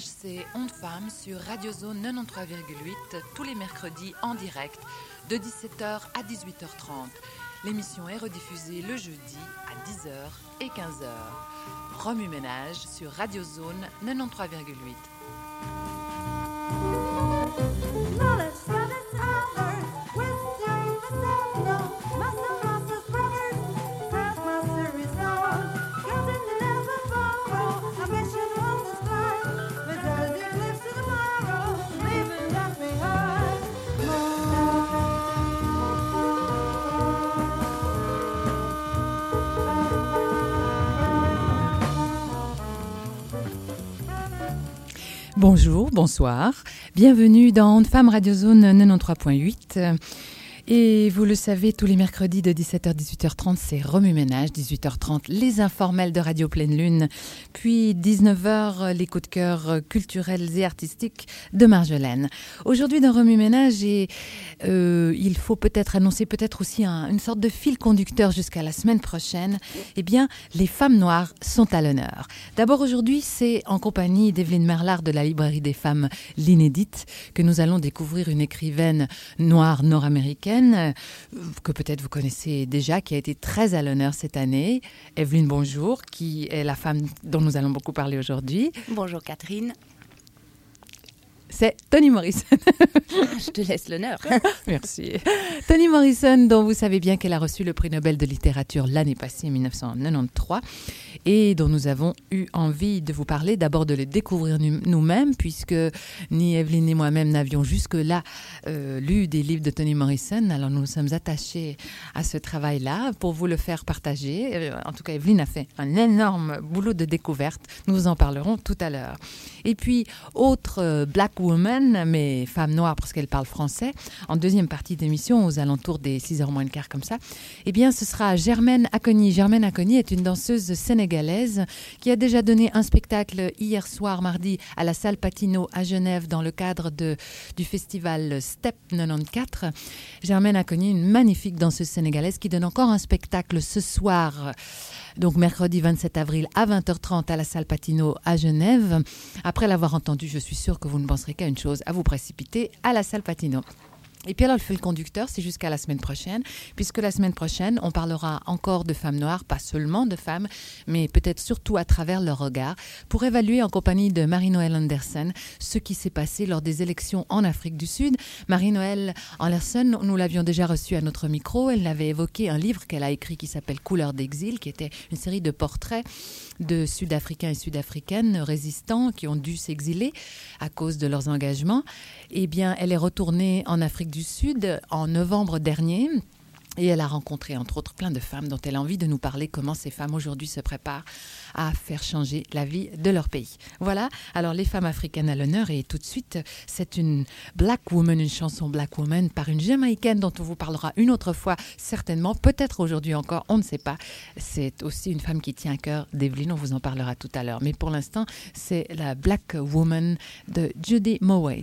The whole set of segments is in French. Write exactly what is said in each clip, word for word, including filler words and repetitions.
c'est Ondes Femmes sur Radio Zone quatre-vingt-treize virgule huit, tous les mercredis en direct, de dix-sept heures à dix-huit heures trente. L'émission est rediffusée le jeudi à dix heures et quinze heures. Remue Ménage sur Radio Zone quatre-vingt-treize virgule huit. Bonjour, bonsoir, bienvenue dans Ondes Femmes Radio Zone quatre-vingt-treize virgule huit. Et vous le savez, tous les mercredis de dix-sept heures à dix-huit heures trente, c'est Remue Ménage, dix-huit heures trente, les informels de Radio Pleine Lune, puis dix-neuf heures, les coups de cœur culturels et artistiques de Marjolaine. Aujourd'hui dans Remue Ménage, et, euh, il faut peut-être annoncer peut-être aussi un, une sorte de fil conducteur jusqu'à la semaine prochaine. Eh bien, les femmes noires sont à l'honneur. D'abord aujourd'hui, c'est en compagnie d'Evelyne Merlard de la Librairie des Femmes, l'Inédite, que nous allons découvrir une écrivaine noire nord-américaine que peut-être vous connaissez déjà, qui a été très à l'honneur cette année. Evelyne, bonjour, qui est la femme dont nous allons beaucoup parler aujourd'hui. Bonjour Catherine. C'est Toni Morrison. Je te laisse l'honneur. Merci. Toni Morrison, dont vous savez bien qu'elle a reçu le prix Nobel de littérature l'année passée, dix-neuf cent quatre-vingt-treize, et dont nous avons eu envie de vous parler, d'abord de le découvrir nous-mêmes, puisque ni Evelyne ni moi-même n'avions jusque-là euh, lu des livres de Toni Morrison. Alors nous nous sommes attachés à ce travail-là pour vous le faire partager. En tout cas, Evelyne a fait un énorme boulot de découverte. Nous vous en parlerons tout à l'heure. Et puis, autre euh, Black Woman, mais femme noire parce qu'elle parle français, en deuxième partie d'émission, aux alentours des six heures moins le quart comme ça, eh bien ce sera Germaine Acogny. Germaine Acogny est une danseuse sénégalaise qui a déjà donné un spectacle hier soir, mardi, à la salle Patino à Genève dans le cadre de, du festival Step quatre-vingt-quatorze. Germaine Acogny, une magnifique danseuse sénégalaise qui donne encore un spectacle ce soir, donc mercredi vingt-sept avril à vingt heures trente à la salle Patino à Genève. Après l'avoir entendu, je suis sûre que vous ne penserez qu'à une chose, à vous précipiter à la salle Patino. Et puis alors, le fil conducteur, c'est jusqu'à la semaine prochaine, puisque la semaine prochaine, on parlera encore de femmes noires, pas seulement de femmes, mais peut-être surtout à travers leur regard, pour évaluer en compagnie de Marie-Noëlle Anderson ce qui s'est passé lors des élections en Afrique du Sud. Marie-Noëlle Anderson, nous l'avions déjà reçue à notre micro, elle avait évoqué un livre qu'elle a écrit qui s'appelle Couleurs d'exil, qui était une série de portraits de Sud-Africains et Sud-Africaines résistants qui ont dû s'exiler à cause de leurs engagements. Eh bien, elle est retournée en Afrique du Sud en novembre dernier. Et elle a rencontré, entre autres, plein de femmes dont elle a envie de nous parler, comment ces femmes aujourd'hui se préparent à faire changer la vie de leur pays. Voilà, alors les femmes africaines à l'honneur. Et tout de suite, c'est une Black Woman, une chanson Black Woman par une Jamaïcaine dont on vous parlera une autre fois, certainement, peut-être aujourd'hui encore, on ne sait pas. C'est aussi une femme qui tient à cœur d'Evelyne, on vous en parlera tout à l'heure. Mais pour l'instant, c'est la Black Woman de Judy Mowat.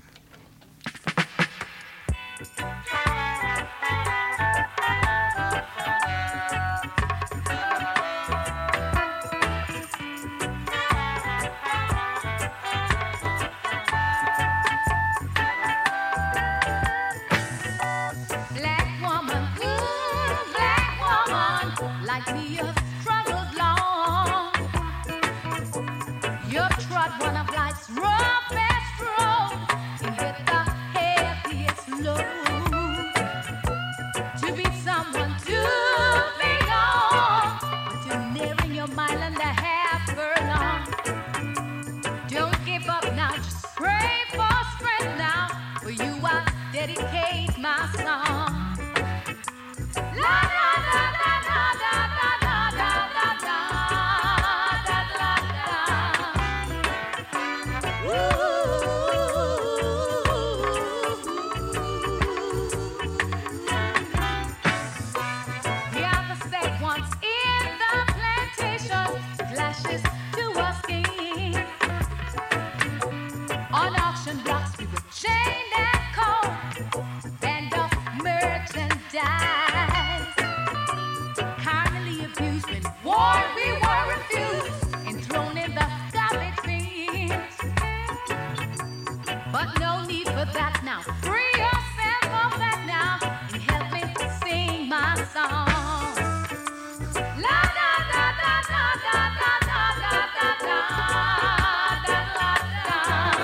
for that now. Free yourself from that now and help me sing my song. La da da da da da da da da da da da da da.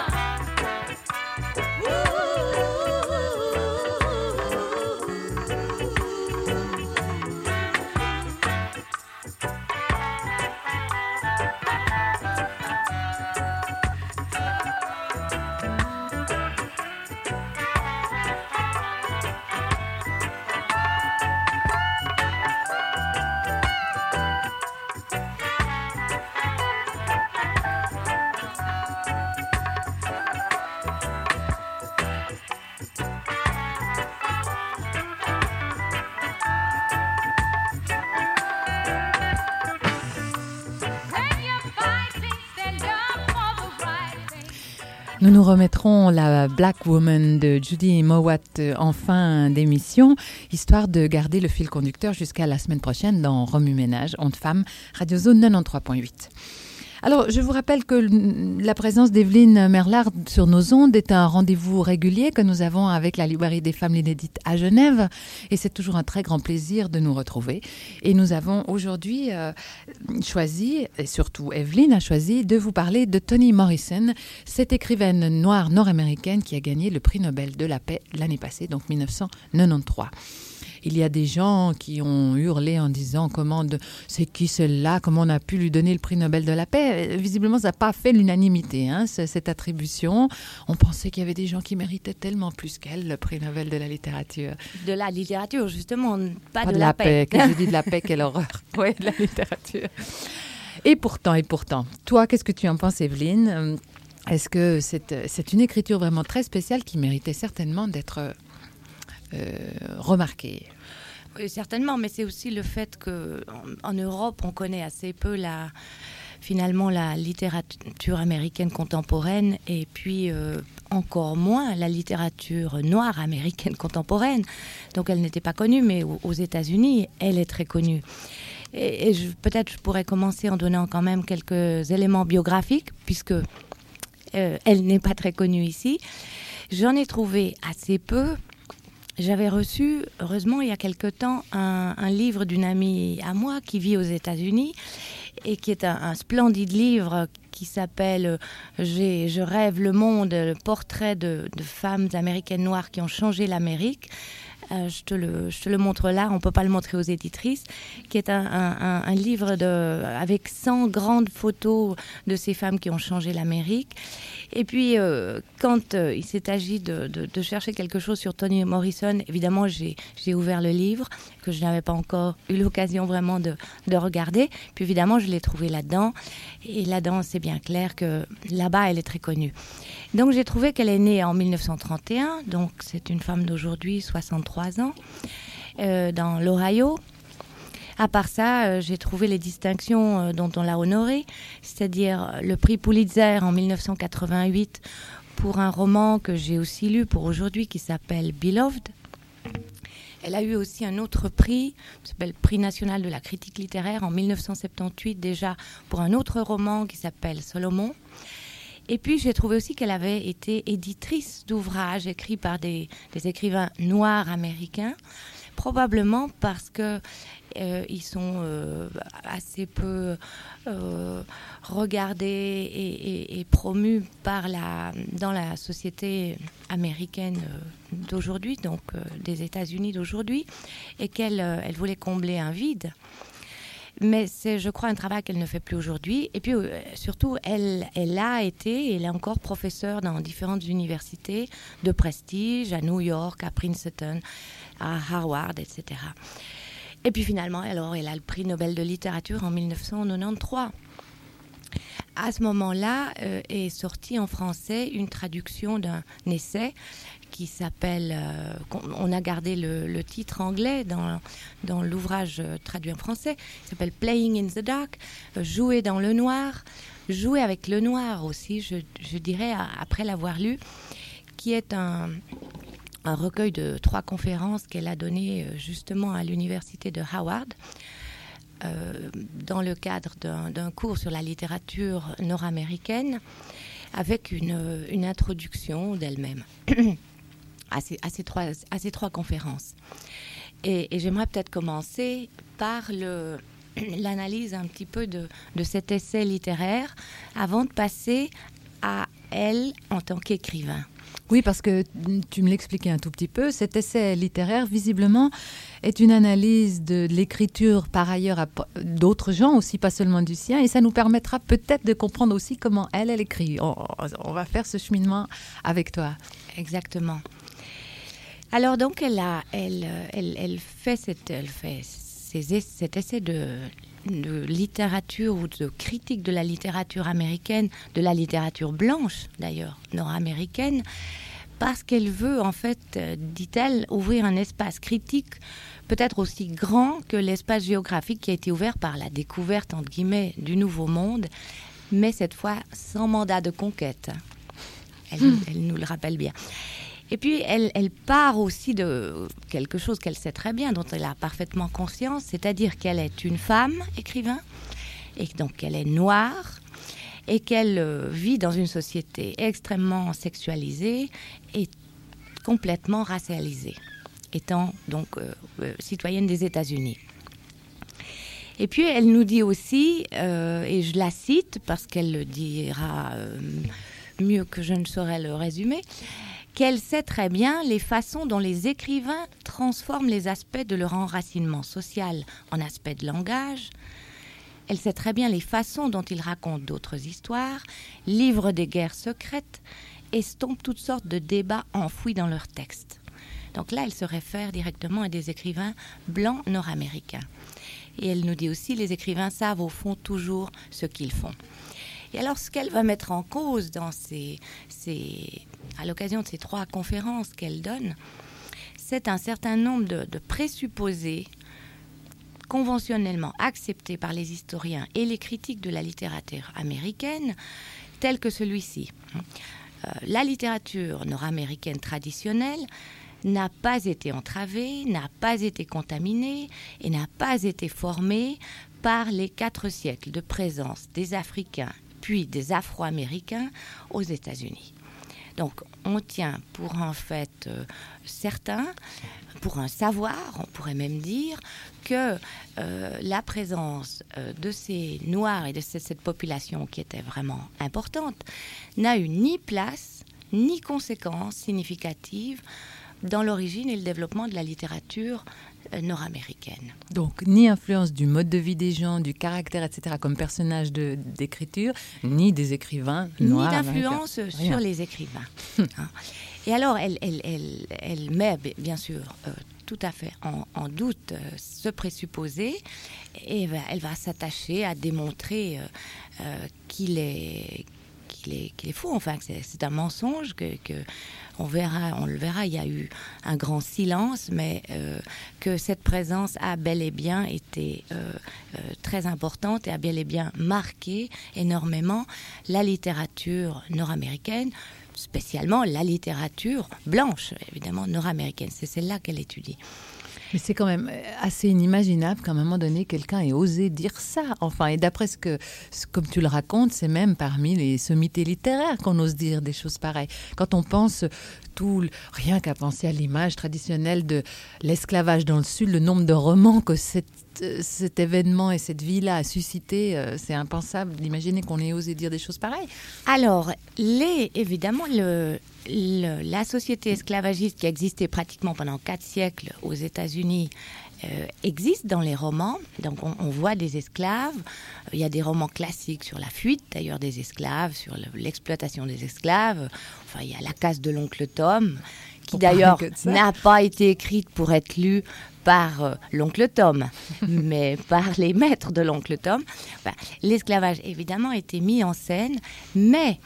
Nous nous remettrons la Black Woman de Judy Mowatt en fin d'émission, histoire de garder le fil conducteur jusqu'à la semaine prochaine dans Remue Ménage, Ondes Femmes, Radio Zone quatre-vingt-treize point huit. Alors, je vous rappelle que la présence d'Evelyne Merlard sur nos ondes est un rendez-vous régulier que nous avons avec la Librairie des Femmes L'Inédite à Genève. Et c'est toujours un très grand plaisir de nous retrouver. Et nous avons aujourd'hui euh, choisi, et surtout Evelyne a choisi, de vous parler de Toni Morrison, cette écrivaine noire nord-américaine qui a gagné le prix Nobel de la paix l'année passée, donc dix-neuf cent quatre-vingt-treize. Il y a des gens qui ont hurlé en disant comment de, c'est qui celle-là, comment on a pu lui donner le prix Nobel de la paix. Visiblement, ça n'a pas fait l'unanimité, hein, cette attribution. On pensait qu'il y avait des gens qui méritaient tellement plus qu'elle le prix Nobel de la littérature. De la littérature, justement, pas, pas de, de la, la paix. paix. Quand je dis de la paix, quelle horreur. Oui, de la littérature. Et pourtant, et pourtant, toi, qu'est-ce que tu en penses, Evelyne ? Est-ce que c'est, c'est une écriture vraiment très spéciale qui méritait certainement d'être euh, remarquée ? Oui, certainement, mais c'est aussi le fait qu'en en Europe, on connaît assez peu la, finalement la littérature américaine contemporaine et puis euh, encore moins la littérature noire américaine contemporaine. Donc elle n'était pas connue, mais aux États-Unis, elle est très connue. Et, et je, peut-être je pourrais commencer en donnant quand même quelques éléments biographiques, puisque euh, elle n'est pas très connue ici. J'en ai trouvé assez peu. J'avais reçu, heureusement, il y a quelque temps, un, un livre d'une amie à moi qui vit aux États-Unis et qui est un, un splendide livre qui s'appelle « Je rêve le monde, le portrait de, de femmes américaines noires qui ont changé l'Amérique ». Euh, je, te le, je te le montre là, on ne peut pas le montrer aux éditrices, qui est un, un, un livre de, avec cent grandes photos de ces femmes qui ont changé l'Amérique. Et puis, euh, quand euh, il s'est agi de, de, de chercher quelque chose sur Toni Morrison, évidemment, j'ai, j'ai ouvert le livre, que je n'avais pas encore eu l'occasion vraiment de, de regarder. Puis évidemment, je l'ai trouvé là-dedans. Et là-dedans, c'est bien clair que là-bas, elle est très connue. Donc, j'ai trouvé qu'elle est née en dix-neuf cent trente et un, donc c'est une femme d'aujourd'hui, soixante-trois ans, euh, dans l'Ohio. À part ça, euh, j'ai trouvé les distinctions euh, dont on l'a honorée, c'est-à-dire le prix Pulitzer en dix-neuf cent quatre-vingt-huit pour un roman que j'ai aussi lu pour aujourd'hui qui s'appelle Beloved. Elle a eu aussi un autre prix, qui s'appelle Prix national de la critique littéraire en dix-neuf cent soixante-dix-huit déjà pour un autre roman qui s'appelle Solomon. Et puis, j'ai trouvé aussi qu'elle avait été éditrice d'ouvrages écrits par des, des écrivains noirs américains, probablement parce que euh, ils sont euh, assez peu euh, regardés et, et, et promus par la, dans la société américaine d'aujourd'hui, donc euh, des États-Unis d'aujourd'hui, et qu'elle euh, elle voulait combler un vide. Mais c'est, je crois, un travail qu'elle ne fait plus aujourd'hui. Et puis, euh, surtout, elle, elle a été, elle est encore professeure dans différentes universités de prestige, à New York, à Princeton, à Harvard, et cetera. Et puis, finalement, alors, elle a le prix Nobel de littérature en dix-neuf cent quatre-vingt-treize. À ce moment-là, euh, est sortie en français une traduction d'un essai qui s'appelle, euh, on a gardé le, le titre anglais dans, dans l'ouvrage traduit en français, il s'appelle Playing in the Dark, euh, jouer dans le noir, jouer avec le noir aussi, je, je dirais, après l'avoir lu, qui est un, un recueil de trois conférences qu'elle a données justement à l'université de Howard, euh, dans le cadre d'un, d'un cours sur la littérature nord-américaine. avec une, une introduction d'elle-même à, ces, à, ces trois, à ces trois conférences. Et, et j'aimerais peut-être commencer par le, l'analyse un petit peu de, de cet essai littéraire avant de passer à elle en tant qu'écrivain. Oui, parce que tu me l'expliquais un tout petit peu, cet essai littéraire, visiblement, est une analyse de l'écriture par ailleurs à d'autres gens aussi, pas seulement du sien, et ça nous permettra peut-être de comprendre aussi comment elle, elle écrit. On, on va faire ce cheminement avec toi. Exactement. Alors donc, elle, a, elle, elle, elle fait, cette, elle fait ses, cet essai de, de littérature ou de critique de la littérature américaine, de la littérature blanche d'ailleurs, nord-américaine, parce qu'elle veut en fait, euh, dit-elle, ouvrir un espace critique peut-être aussi grand que l'espace géographique qui a été ouvert par la découverte, entre guillemets, du Nouveau Monde, mais cette fois sans mandat de conquête. Elle, mmh. elle nous le rappelle bien. Et puis, elle, elle part aussi de quelque chose qu'elle sait très bien, dont elle a parfaitement conscience, c'est-à-dire qu'elle est une femme écrivain, et donc qu'elle est noire, et qu'elle euh, vit dans une société extrêmement sexualisée et complètement racialisée, étant donc euh, euh, citoyenne des États-Unis. Et puis, elle nous dit aussi, euh, et je la cite, parce qu'elle le dira euh, mieux que je ne saurais le résumer, qu'elle sait très bien les façons dont les écrivains transforment les aspects de leur enracinement social en aspects de langage. Elle sait très bien les façons dont ils racontent d'autres histoires, livrent des guerres secrètes, estompent toutes sortes de débats enfouis dans leurs textes. Donc là, elle se réfère directement à des écrivains blancs nord-américains. Et elle nous dit aussi, les écrivains savent au fond toujours ce qu'ils font. Et alors, ce qu'elle va mettre en cause dans ces, ces, à l'occasion de ces trois conférences qu'elle donne, c'est un certain nombre de, de présupposés conventionnellement acceptés par les historiens et les critiques de la littérature américaine, tels que celui-ci. Euh, la littérature nord-américaine traditionnelle n'a pas été entravée, n'a pas été contaminée et n'a pas été formée par les quatre siècles de présence des Africains puis des Afro-Américains aux États-Unis. Donc, on tient pour en fait euh, certains, pour un savoir, on pourrait même dire, que euh, la présence euh, de ces Noirs et de cette, cette population qui était vraiment importante n'a eu ni place, ni conséquences significatives dans l'origine et le développement de la littérature euh, nord-américaine. Donc, ni influence du mode de vie des gens, du caractère, et cetera, comme personnage de, d'écriture, ni des écrivains noirs. Ni d'influence américains. Sur les écrivains. hein. Et alors, elle, elle, elle, elle met, bien sûr, euh, tout à fait en, en doute euh, ce présupposé, et ben, elle va s'attacher à démontrer euh, euh, qu'il est... Qu'il est, qu'il est faux, enfin, que c'est, c'est un mensonge, que, que on verra, on le verra, il y a eu un grand silence, mais euh, que cette présence a bel et bien été euh, euh, très importante et a bel et bien marqué énormément la littérature nord-américaine, spécialement la littérature blanche, évidemment nord-américaine. C'est celle-là qu'elle étudie. Mais c'est quand même assez inimaginable qu'à un moment donné, quelqu'un ait osé dire ça. Enfin, et d'après ce que, comme tu le racontes, c'est même parmi les sommités littéraires qu'on ose dire des choses pareilles. Quand on pense tout, rien qu'à penser à l'image traditionnelle de l'esclavage dans le Sud, le nombre de romans que cette, cet événement et cette vie-là a suscité, euh, c'est impensable d'imaginer qu'on ait osé dire des choses pareilles. Alors, les, évidemment, le... Le, la société esclavagiste qui a existé pratiquement pendant quatre siècles aux États-Unis euh, existe dans les romans. Donc on, on voit des esclaves. Il y a des romans classiques sur la fuite, d'ailleurs, des esclaves, sur le, l'exploitation des esclaves. Enfin, il y a La casse de l'oncle Tom, qui pour d'ailleurs n'a pas été écrite pour être lue par euh, l'oncle Tom, mais par les maîtres de l'oncle Tom. Enfin, l'esclavage, évidemment, a été mis en scène, mais...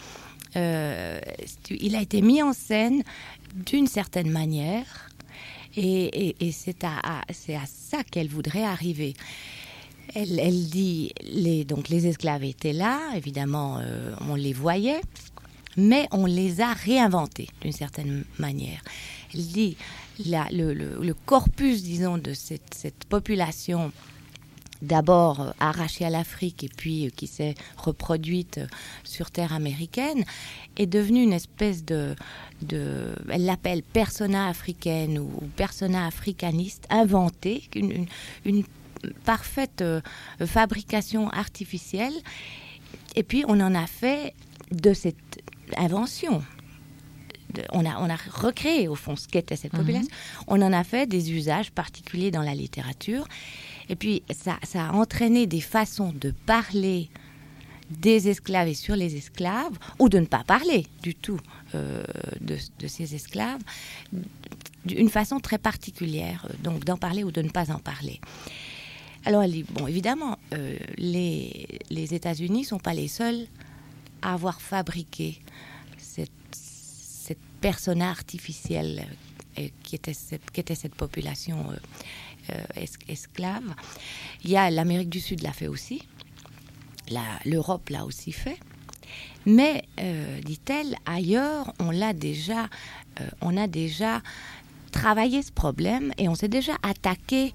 Euh, il a été mis en scène d'une certaine manière et, et, et c'est, à, à, c'est à ça qu'elle voudrait arriver. Elle, elle dit, les, donc les esclaves étaient là, évidemment euh, on les voyait, mais on les a réinventés d'une certaine manière. Elle dit, la, le, le, le corpus, disons, de cette, cette population d'abord euh, arrachée à l'Afrique et puis euh, qui s'est reproduite euh, sur terre américaine, est devenue une espèce de, de elle l'appelle persona africaine ou, ou persona africaniste inventée, une, une, une parfaite euh, fabrication artificielle. Et puis on en a fait de cette invention. De, on, a, on a recréé au fond ce qu'était cette population. Mm-hmm. On en a fait des usages particuliers dans la littérature. Et puis ça, ça a entraîné des façons de parler des esclaves et sur les esclaves, ou de ne pas parler du tout euh, de, de ces esclaves, d'une façon très particulière, donc d'en parler ou de ne pas en parler. Alors, bon, évidemment, euh, les, les États-Unis ne sont pas les seuls à avoir fabriqué cette, cette persona artificielle euh, qui, était cette, qui était cette population euh, euh, es, esclave. Il y a l'Amérique du Sud l'a fait aussi. La, L'Europe l'a aussi fait. Mais, euh, dit-elle, ailleurs, on l'a déjà, euh, on a déjà travaillé ce problème et on s'est déjà attaqué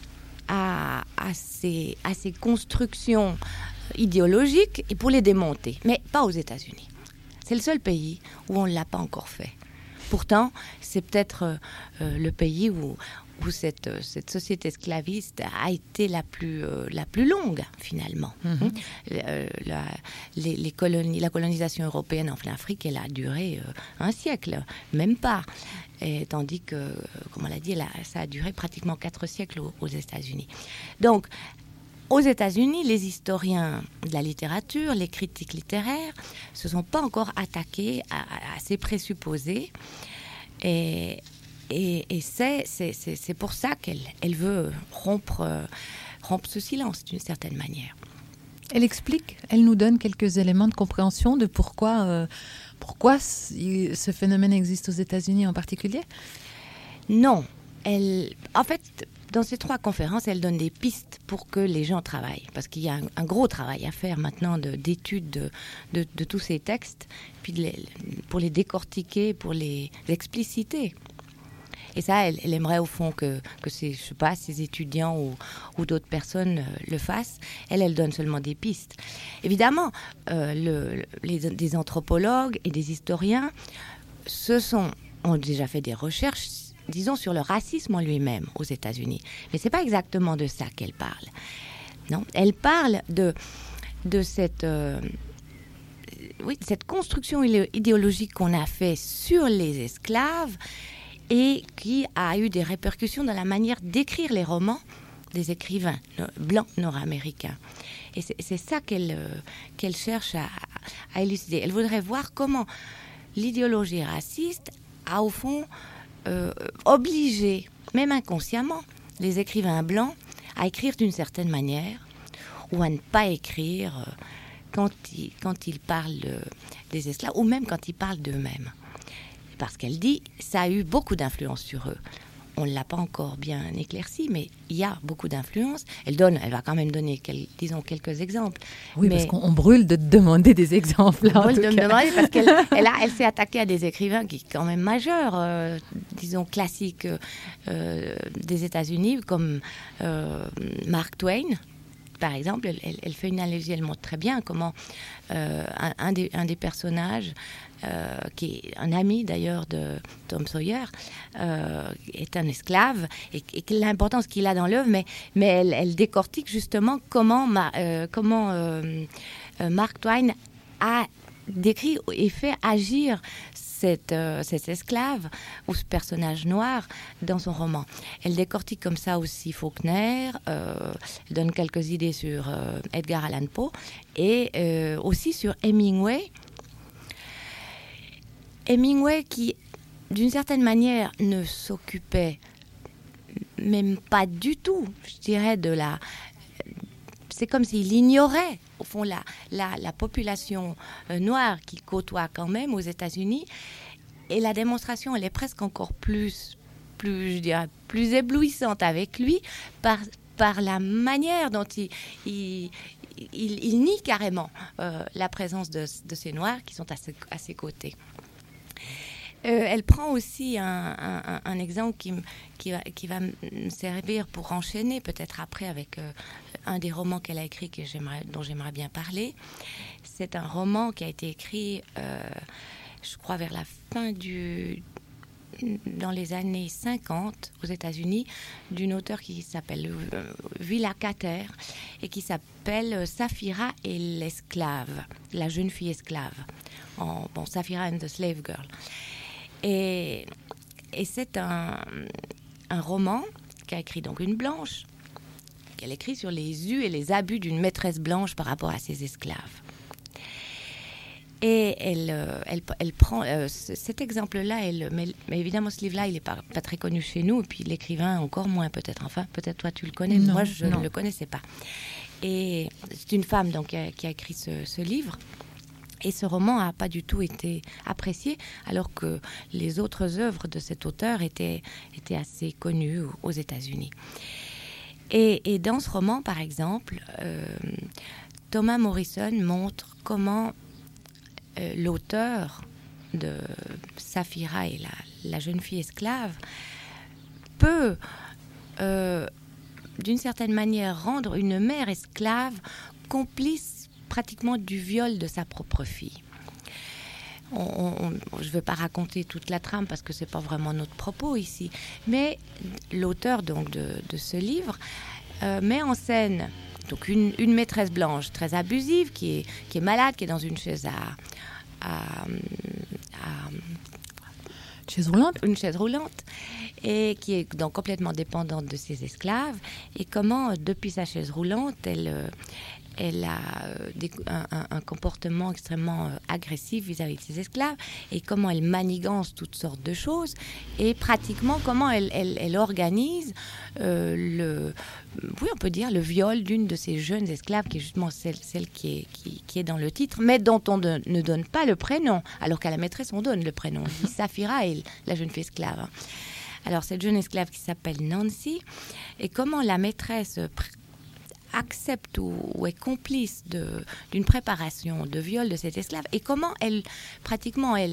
à, à, ces, à ces constructions idéologiques et pour les démonter. Mais pas aux États-Unis. C'est le seul pays où on ne l'a pas encore fait. Pourtant, c'est peut-être euh, le pays où, où cette, cette société esclaviste a été la plus, euh, la plus longue, finalement. Mm-hmm. Euh, la, les, les colonies, la colonisation européenne en Afrique, elle a duré euh, un siècle, même pas. Et, tandis que, comme on l'a dit, elle a, ça a duré pratiquement quatre siècles aux, aux États-Unis. Donc, aux États-Unis, les historiens de la littérature, les critiques littéraires, ne se sont pas encore attaqués à, à, à ces présupposés. Et, et, et c'est, c'est, c'est, c'est pour ça qu'elle elle veut rompre, euh, rompre ce silence, d'une certaine manière. Elle explique, elle nous donne quelques éléments de compréhension de pourquoi, euh, pourquoi ce phénomène existe aux États-Unis en particulier ? Non. Elle, en fait, dans ces trois conférences, elle donne des pistes pour que les gens travaillent. Parce qu'il y a un, un gros travail à faire maintenant de, d'études de, de, de tous ces textes, puis de les, pour les décortiquer, pour les expliciter. Et ça, elle, elle aimerait au fond que, que ces, je sais pas, ces étudiants ou, ou d'autres personnes euh, le fassent. Elle, elle donne seulement des pistes. Évidemment, euh, le, les, des anthropologues et des historiens se sont, ont déjà fait des recherches, disons, sur le racisme en lui-même aux États-Unis. Mais c'est pas exactement de ça qu'elle parle. Non, elle parle de, de cette... Euh, oui, cette construction idéologique qu'on a fait sur les esclaves et qui a eu des répercussions dans la manière d'écrire les romans des écrivains blancs nord-américains. Et c'est, c'est ça qu'elle, euh, qu'elle cherche à, à élucider. Elle voudrait voir comment l'idéologie raciste a, au fond, euh, obligé, même inconsciemment, les écrivains blancs à écrire d'une certaine manière ou à ne pas écrire euh, quand, ils, quand ils parlent euh, des esclaves ou même quand ils parlent d'eux-mêmes. Parce qu'elle dit, ça a eu beaucoup d'influence sur eux. On ne l'a pas encore bien éclairci, mais il y a beaucoup d'influence. Elle donne, elle va quand même donner, quel, disons, quelques exemples. Oui, mais parce qu'on brûle de demander des exemples. On brûle de me demander, parce qu'elle elle a, elle s'est attaquée à des écrivains qui sont quand même majeurs, euh, disons, classiques euh, des États-Unis, comme euh, Mark Twain. Par exemple, elle, elle, elle fait une analogie, elle montre très bien comment euh, un, un, des, un des personnages, euh, qui est un ami d'ailleurs de Tom Sawyer, euh, est un esclave, et, et l'importance qu'il a dans l'œuvre, mais, mais elle, elle décortique justement comment, ma, euh, comment euh, euh, Mark Twain a décrit et fait agir Cette, euh, cet esclave ou ce personnage noir dans son roman. Elle décortique comme ça aussi Faulkner, euh, elle donne quelques idées sur euh, Edgar Allan Poe et euh, aussi sur Hemingway. Hemingway qui, d'une certaine manière, ne s'occupait même pas du tout, je dirais, de la... C'est comme s'il ignorait, au fond, la, la, la population euh, noire qu'il côtoie quand même aux États-Unis. Et la démonstration, elle est presque encore plus, plus, je dirais, plus éblouissante avec lui par, par la manière dont il, il, il, il nie carrément euh, la présence de, de ces Noirs qui sont à, ce, à ses côtés. Euh, elle prend aussi un, un, un exemple qui, m- qui, va, qui va me servir pour enchaîner peut-être après avec euh, un des romans qu'elle a écrit que j'aimerais, dont j'aimerais bien parler. C'est un roman qui a été écrit, euh, je crois, vers la fin du... dans les années cinquante aux États-Unis, d'une auteure qui s'appelle euh, Willa Cather et qui s'appelle euh, Saphira et l'esclave, la jeune fille esclave. En, bon, Saphira and the Slave Girl. Et, et c'est un, un roman qu'a écrit donc une blanche, qu'elle écrit sur les us et les abus d'une maîtresse blanche par rapport à ses esclaves. Et elle, euh, elle, elle prend euh, c- cet exemple-là, elle, mais, mais évidemment ce livre-là, il n'est pas, pas très connu chez nous, et puis l'écrivain encore moins peut-être. Enfin, peut-être toi tu le connais, Non, moi je non. ne le connaissais pas. Et c'est une femme donc qui a, qui a écrit ce, ce livre. Et ce roman n'a pas du tout été apprécié, alors que les autres œuvres de cet auteur étaient, étaient assez connues aux États-Unis. Et, et dans ce roman, par exemple, euh, Thomas Morrison montre comment euh, l'auteur de Saphira et la, la jeune fille esclave peut, euh, d'une certaine manière, rendre une mère esclave complice pratiquement du viol de sa propre fille. On, on, je ne vais pas raconter toute la trame parce que ce n'est pas vraiment notre propos ici, mais l'auteur donc de, de ce livre euh, met en scène donc une, une maîtresse blanche très abusive qui est, qui est malade, qui est dans une chaise à, à, à Chaise roulante. une chaise roulante et qui est donc complètement dépendante de ses esclaves, et comment depuis sa chaise roulante elle euh, elle a euh, des, un, un, un comportement extrêmement euh, agressif vis-à-vis de ses esclaves, et comment elle manigance toutes sortes de choses, et pratiquement comment elle, elle, elle organise euh, le, oui, on peut dire le viol d'une de ces jeunes esclaves, qui est justement celle, celle qui, est, qui, qui est dans le titre, mais dont on de, ne donne pas le prénom, alors qu'à la maîtresse on donne le prénom. On dit Saphira et la jeune fille esclave. Alors cette jeune esclave qui s'appelle Nancy, et comment la maîtresse pr- accepte ou, ou est complice de, d'une préparation de viol de cette esclave, et comment elle, pratiquement, elle,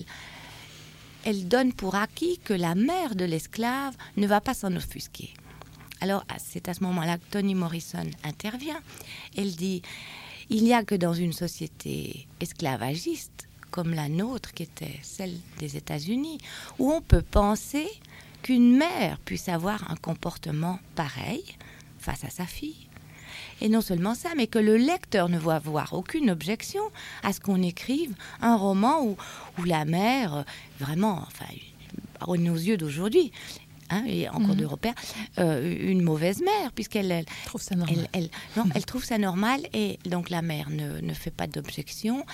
elle donne pour acquis que la mère de l'esclave ne va pas s'en offusquer. Alors, c'est à ce moment-là que Toni Morrison intervient. Elle dit, il n'y a que dans une société esclavagiste, comme la nôtre, qui était celle des États-Unis, où on peut penser qu'une mère puisse avoir un comportement pareil face à sa fille. Et non seulement ça, mais que le lecteur ne va avoir aucune objection à ce qu'on écrive un roman où, où la mère, vraiment, enfin, à nos yeux d'aujourd'hui, hein, et encore Mhm. de repères, euh, une mauvaise mère, puisqu'elle elle, Je trouve ça normal. elle, elle, non, elle trouve ça normal, et donc la mère ne, ne fait pas d'objection.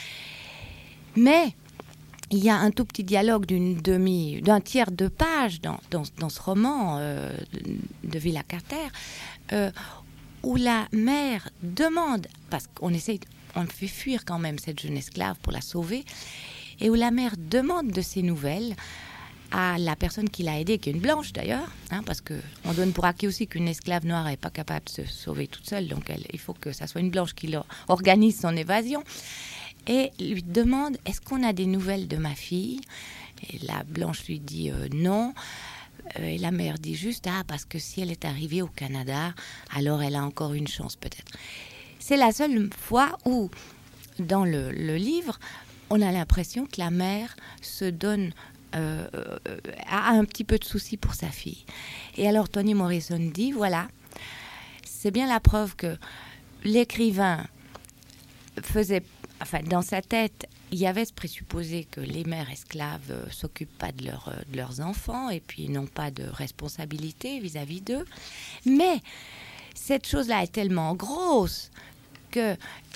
Mais il y a un tout petit dialogue d'une demi, d'un tiers de page dans, dans, dans ce roman euh, de, de Willa Cather, euh, où la mère demande, parce qu'on essaye, on fait fuir quand même cette jeune esclave pour la sauver, et où la mère demande de ses nouvelles à la personne qui l'a aidée, qui est une blanche d'ailleurs, hein, parce qu'on donne pour acquis aussi qu'une esclave noire n'est pas capable de se sauver toute seule, donc elle, il faut que ça soit une blanche qui leur organise son évasion, et lui demande, est-ce qu'on a des nouvelles de ma fille? Et la blanche lui dit euh, non. Et la mère dit juste, ah, parce que si elle est arrivée au Canada, alors elle a encore une chance peut-être. C'est la seule fois où, dans le, le livre, on a l'impression que la mère se donne, euh, a un petit peu de souci pour sa fille. Et alors Toni Morrison dit, voilà, c'est bien la preuve que l'écrivain faisait, enfin, dans sa tête, il y avait ce présupposé que les mères esclaves ne euh, s'occupent pas de, leur, euh, de leurs enfants, et puis n'ont pas de responsabilité vis-à-vis d'eux. Mais cette chose-là est tellement grosse que,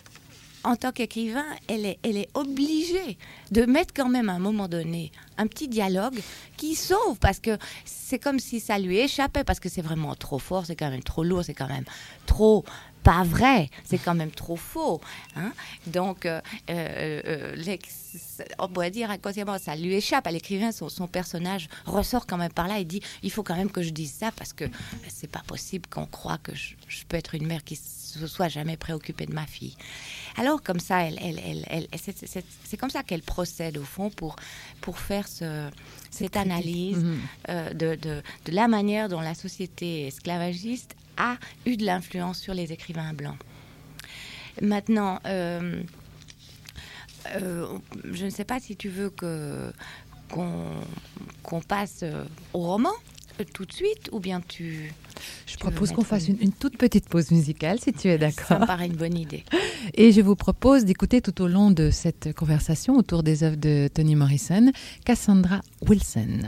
en tant qu'écrivain, elle est, elle est obligée de mettre quand même à un moment donné un petit dialogue qui sauve, parce que c'est comme si ça lui échappait, parce que c'est vraiment trop fort, c'est quand même trop lourd, c'est quand même trop pas vrai, c'est quand même trop faux. Hein. Donc, euh, euh, on pourrait dire inconsciemment, ça lui échappe à l'écrivain, son, son personnage ressort quand même par là et dit, il faut quand même que je dise ça parce que c'est pas possible qu'on croie que je, je peux être une mère qui se soit jamais préoccupée de ma fille. Alors comme ça, elle, elle, elle, elle, c'est, c'est, c'est comme ça qu'elle procède au fond pour, pour faire ce, cette analyse mmh. euh, de, de, de la manière dont la société esclavagiste a eu de l'influence sur les écrivains blancs. Maintenant, euh, euh, je ne sais pas si tu veux que, qu'on, qu'on passe au roman tout de suite, ou bien tu... Je propose qu'on fasse une, une toute petite pause musicale, si tu es d'accord. Ça me paraît une bonne idée. Et je vous propose d'écouter tout au long de cette conversation autour des œuvres de Toni Morrison, Cassandra Wilson.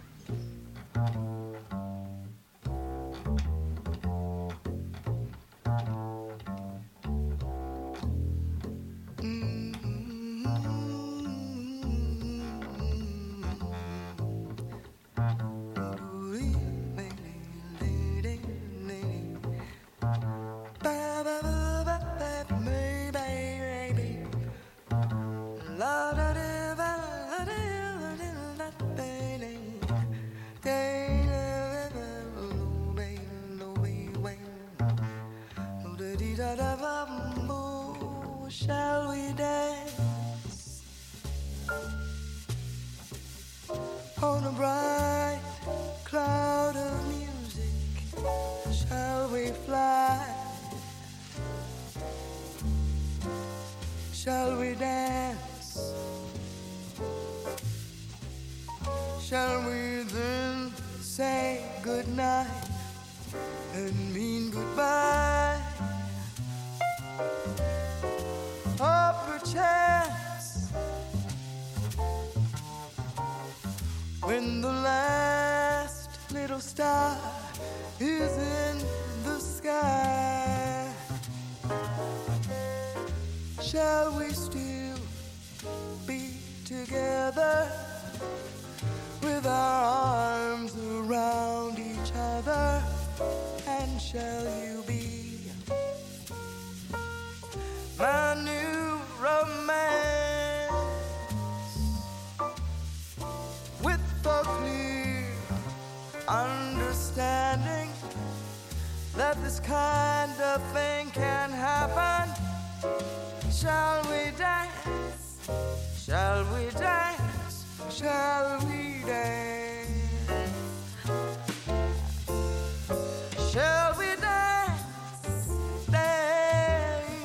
Shall we dance on a bright cloud of music? Shall we fly? Shall we dance? Shall we then say goodnight and mean goodbye? Or perchance, when the last little star is in the sky, shall we still be together with our arms around each other? And shall you be my new romance, with a clear understanding that this kind of thing can happen? Shall we dance? Shall we dance? Shall we dance? Shall we dance? Dance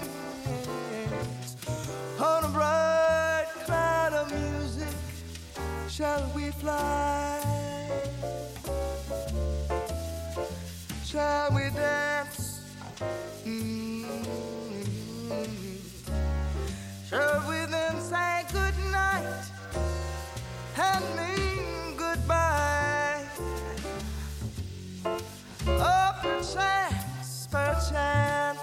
on a bright cloud of music. Shall we fly? Shall we dance? Mm-hmm. Shall we then say goodnight and mean goodbye? Oh, perchance, perchance,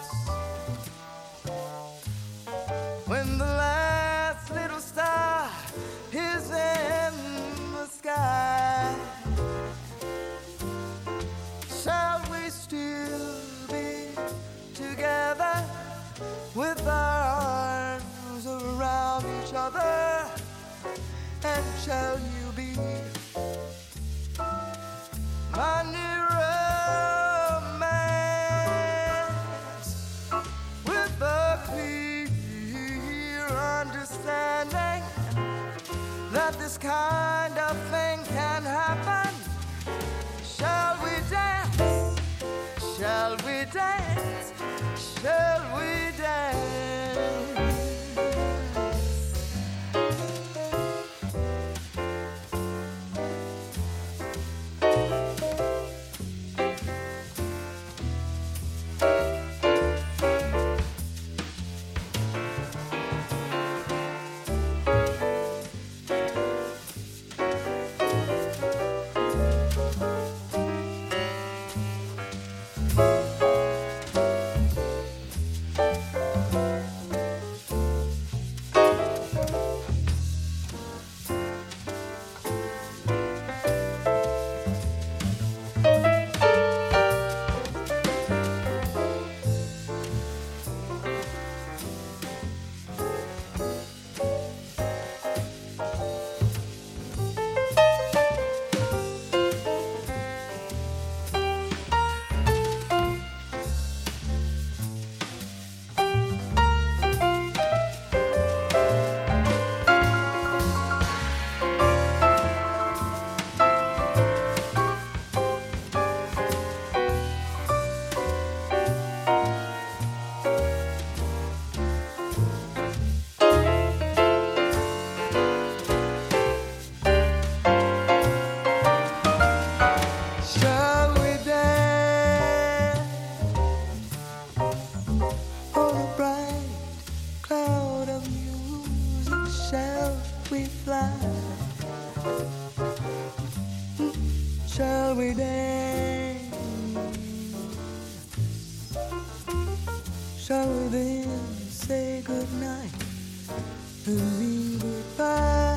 when the last little star is in the sky, shall we still shall we dance? Shall we then say goodnight and leave it by?